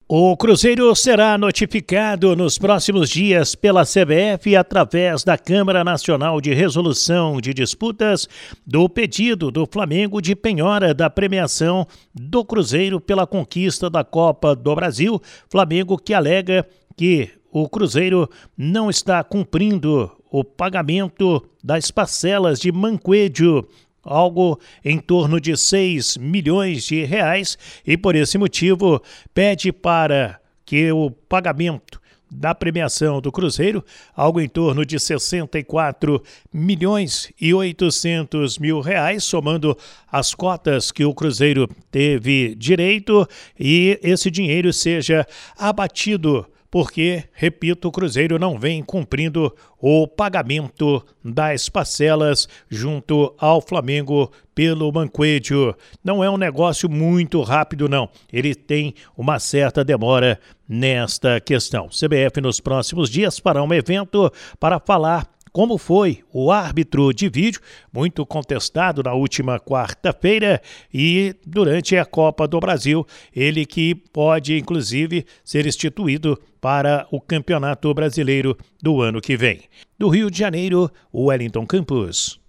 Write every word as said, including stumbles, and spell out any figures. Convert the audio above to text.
O Cruzeiro será notificado nos próximos dias pela C B F através da Câmara Nacional de Resolução de Disputas do pedido do Flamengo de penhora da premiação do Cruzeiro pela conquista da Copa do Brasil. Flamengo que alega que o Cruzeiro não está cumprindo o pagamento das parcelas de Mancoejo, algo em torno de seis milhões de reais, e por esse motivo pede para que o pagamento da premiação do Cruzeiro, algo em torno de sessenta e quatro milhões e oitocentos mil reais, somando as cotas que o Cruzeiro teve direito, e esse dinheiro seja abatido porque, repito, o Cruzeiro não vem cumprindo o pagamento das parcelas junto ao Flamengo pelo Mancoejo. Não é um negócio muito rápido, não. Ele tem uma certa demora nesta questão. C B F nos próximos dias fará um evento para falar como foi o árbitro de vídeo, muito contestado na última quarta-feira, e durante a Copa do Brasil, ele que pode, inclusive, ser instituído para o Campeonato Brasileiro do ano que vem. Do Rio de Janeiro, Wellington Campos.